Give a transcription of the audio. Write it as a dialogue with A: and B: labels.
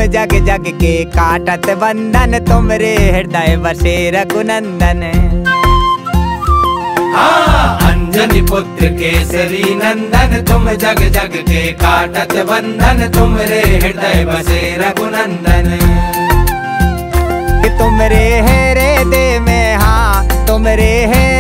A: जग जग के काटत बंधन, तुमरे हृदय बसे रघुनंदन।
B: अंजनी पुत्र केसरी नंदन, तुम जग जग के काटत बंधन, तुमरे हृदय बसे रघुनंदन।
A: तुमरे हेरे दे में, हाँ तुमरे है